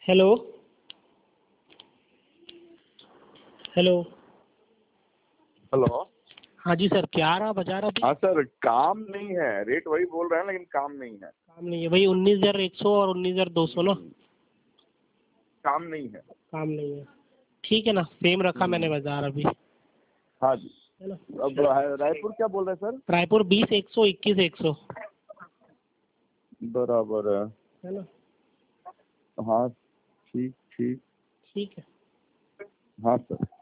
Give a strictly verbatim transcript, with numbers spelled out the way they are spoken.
Hello hello. Hello. हाँ जी sir, क्या आ रहा बाजार अभी? हाँ सर, काम नहीं है, रेट वही बोल रहे हैं लेकिन काम नहीं है। काम नहीं है, वही उन्नीस हजार एक सौ और उन्नीस हजार दो सौ ना। हम्म, काम नहीं है। काम नहीं है, ठीक है ना, सेम रखा मैंने हम्म, बाजार अभी, हाँ जी। है ना। अब राय- रायपुर क्या बोल रहे हैं सर? रायपुर बीस एक सौ इक्कीस एक सौ, बराबर है। है ना। हाँ, ठीक ठीक। ठीक है। हाँ सर।